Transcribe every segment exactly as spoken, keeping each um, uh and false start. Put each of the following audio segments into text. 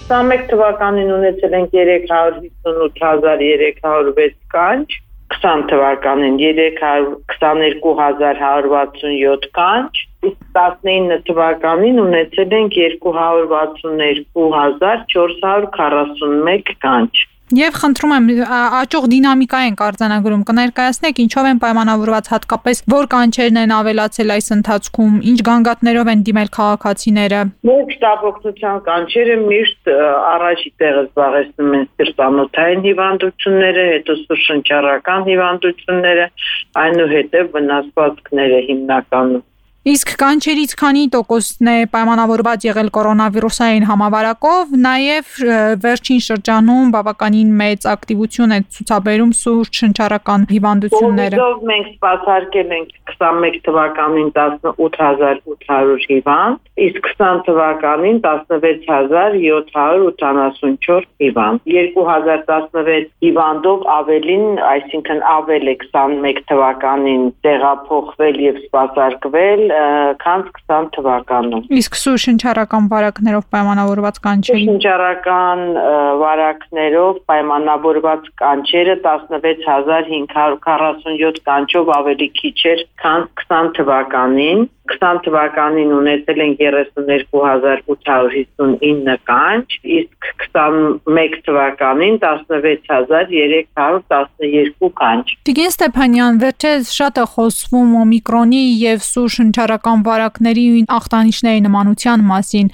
Տասնմեկ թվականին ունեցել ենք երեք հարյուր հիսունութ հազար երեք հարյուր վեց կանչ, քսան թվականին երեք հարյուր քսաներկու հազար հարյուր վաթսունյոթ կանչ, իսկ տասնինը թվականին ունեցել ենք երկու հարյուր վաթսուներկու հազար չորս հարյուր քառասունմեկ կանչ։ Եվ խնդրում եմ, աճող դինամիկա ենք արձանագրում, կներկայացնեք ինչով են պայմանավորված, հատկապես որ կանչերն են ավելացել այս ընթացքում, ինչ գանգատներով են դիմել քաղաքացիները։ Մեր շտապօգնության կանչերը միշտ առաջի տեղը զբաղեցնում են սրտանոթային հիվանդությունները, հետո սուրշնչառական հիվանդությունները, այնուհետև վնասվածքները հիմնականում։ Իսկ կանչերից քանի տոկոսն է պայմանավորված եղել կորոնավիրուսային համավարակով, նաև վերջին շրջանում բավականին մեծ ակտիվություն է ցուցաբերում սուրճ-շնչառական հիվանդությունները։ Կովիդով մենք սպասարկել ենք քսանմեկ թվականին տասնութ հազար ութ հարյուր հիվանդ, իսկ քսան թվականին տասնվեց հազար յոթ հարյուր ութանասունչորս հիվանդ։ երկու հազար տասնվեց հիվանդով ավելին, այսինքն ավել է քսանմեկ թվականին տեղափոխվել եւ սպասարկվել քան քսան թվականում։ Իսկ սուրճ-շնչառական վարակներով պայմանավորված կանչերի Սուրճ-շնչառական վարակներով պայմանավորված կանչերը տասնվեց հազար հինգ հարյուր քառասունյոթ կանչով ավելի քիչ էր քան քսան թվականին։ քսան թվականին ունեցել ենք երեսուներկու հազար ութ հարյուր հիսունինը կանչ, իսկ քսանմեկ թվականին տասնվեց հազար երեք հարյուր տասներկու կանչ։ Տիկին Ստեփանյան, վերջերս շատ է խոսվում օմիկրոնի եւ սուրճ-շնչառական վարակների ախտանիշների նմանության մասին։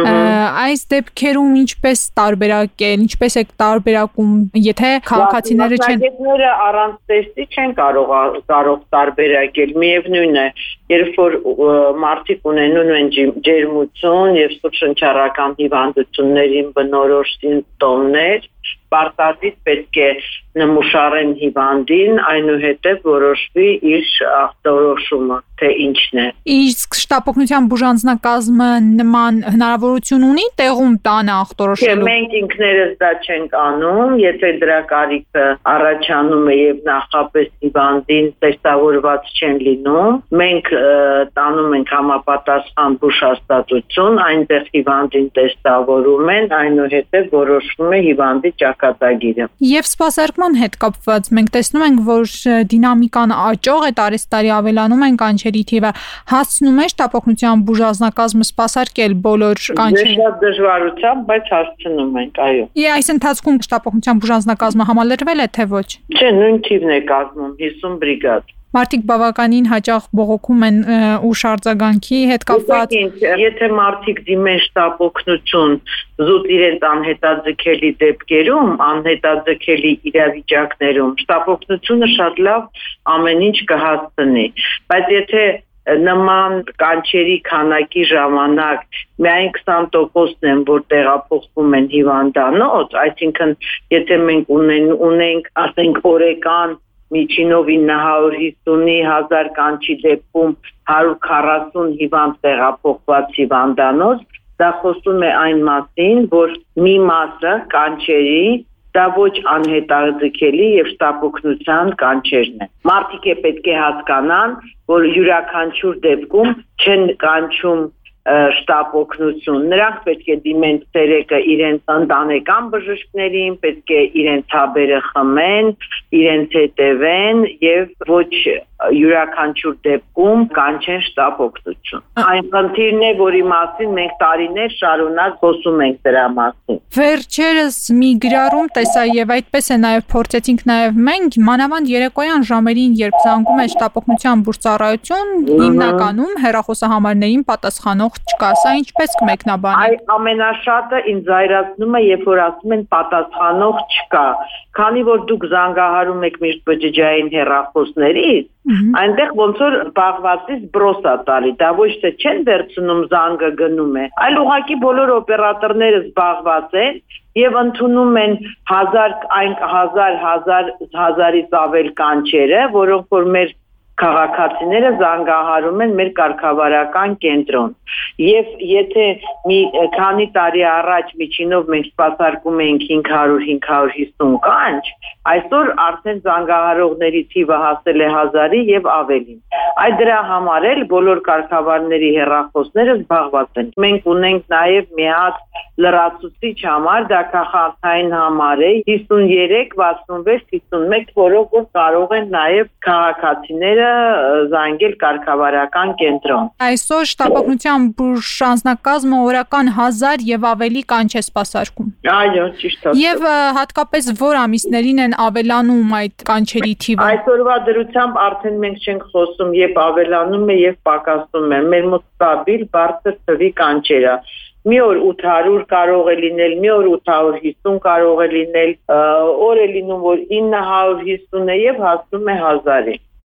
Այս դեպքերում ինչպես տարբերակել, ինչպես է տարբերակում, եթե քաղաքացիները չեն Մասնագետները առանց տեստի չեն կարող կարող տարբերակել, միևնույն է, երբ որ մարդիկ ունենում են ջերմություն եւ սուրճ-շնչառական հիվանդություններին բնորոշ սիմպտոմներ, պարտադիր պետք է նմուշարեն հիվանդին, այնուհետև որոշվի իր ախտորոշումը, թե ինչն է։ Իսկ շտապօգնության բուժանձնակազմը նման հնարավորություն ունի տեղում տանը ախտորոշելու։ Մենք ինքներս դա չենք անում, եթե դրա կարիքը առաջանում է եւ նախապես հիվանդին տեստավորված չեն լինում, մենք տանում ենք համապատասխան բուժհաստատություն, այնտեղ հիվանդին տեստավորում են, այնուհետև որոշվում է հիվանդի ճակատագիրը։ Եվ սպասարկման հետ կապված մենք տեսնում ենք, որ դինամիկան աճող է, տարեստարի ավելանում են կանչերի թիվը, հասցնում է շտապօգնության բուժանձնակազմը սպասարկել բոլոր կանչերը։ Շատ դժվարությամբ, բայց հասցնում ենք, այո։ Եվ այս ընթացքում շտապօգնության բուժանձնակազմը համալրվել է, թե ոչ։ Չէ, նույն թիվն է կազմում հիսուն բրիգադ։ Մարդիկ բավականին հաճախ բողոքում են ուշ արձագանքի հետ կապված։ Եթե մարդիկ դիմեն շտապօգնություն զուտ իրենց անհետաձգելի դեպքերում, անհետաձգելի իրավիճակներում, շտապօգնությունը շատ լավ ամեն ինչ կհասցնի, բայց եթե նման կանչերի քանակի ժամանակ միայն քսան տոկոսն են, որ տեղափոխվում են հիվանդանոց, այսինքն եթե մենք ունենք, ասենք օրեկան միջինով ինը հարյուր հիսուն հազար կանչի դեպքում հարյուր քառասուն հիվանդ տեղափոխված հիվանդանոց, դա խոսում է այն մասին, որ մի մասը կանչերի դա ոչ անհետաձգելի եւ շտապօգնության կանչերն են։ Մարդիկ է պետք է հասկանան, որ յուրաքանչյուր դեպքում չեն կանչում շտապօգնություն, նրանք պետք է դիմեն ցերեկը իրենց ընտանեկան բժիշկներին, պետք է իրենց հաբերը խմեն, իրենց հետևեն եւ ոչ յուրաքանչյուր դեպքում կանչեն շտապօգնություն։ Այն խնդիրն է, որի մասին մենք տարիներ շարունակ խոսում ենք դրա մասին։ Վերջերս մի գրառում տեսա եւ այդպես է նաեւ փորձեցինք նաեւ մենք մանավանդ երեկոյան ժամերին, երբ զանգում է շտապօգնության բուժծառայություն, հիմնականում հեռախոսահամարներին պատասխանող չկա, սա ինչպես կմեկնաբանի։ Այ ամենաշատը ինձ զայրացնում է, երբ որ ասում են պատասխանող չկա, քանի որ դուք զանգահարում եք միշտ բջջային հեռախոսներից, այնտեղ ոնց որ զբաղվածից բրոս է տալի, դա ոչ թե չեն վերցնում զանգը գնում է, այլ ուղղակի բոլոր օպերատորները զբաղված են եւ ընդունում են հազար, այն հազար, հազար, հազարից ավել կանչերը, որոնք որ մեր քաղաքացիները զանգահարում են մեր կարգավարական կենտրոն։ Եվ եթե մի քանի տարի առաջ միջինով մենք սպասարկում էինք հինգ հարյուր հինգ հարյուր հիսուն կանչ, այսօր արդեն զանգահարողների թիվը հասել է հազարի եւ ավելին։ Այդ դրա համար էլ բոլոր կարգավարների հեռախոսները զբաղված են։ Մենք ունենք նաեւ մի հատ լրացուցիչ համար, դա քաղաքային համար է հիսուններեք վաթսունվեց հիսունմեկ, որով որ կարող են նաև քաղաքացիները զանգել կարգավարական կենտրոն։ Այսօր շտապօգնության բուժ անձնակազմը օրական հազար եւ ավելի կանչ է սպասարկում։ Այո, ճիշտ է։ Եվ հատկապես որ ամիսներին են ավելանում այդ կանչերի թիվը։ Այսօրվա դրությամբ արդեն մենք չենք խոսում, երբ ավելանում է եւ պակասում է։ Մեր մոտ ստաբիլ բարձր թվի կանչեր է։ Մի օր ութ հարյուր կարող է լինել, մի օր ութ հարյուր հիսուն կարող է լինել, օր է լինում, որ ինը հարյուր հիսուն է եւ հասնում է հազարի։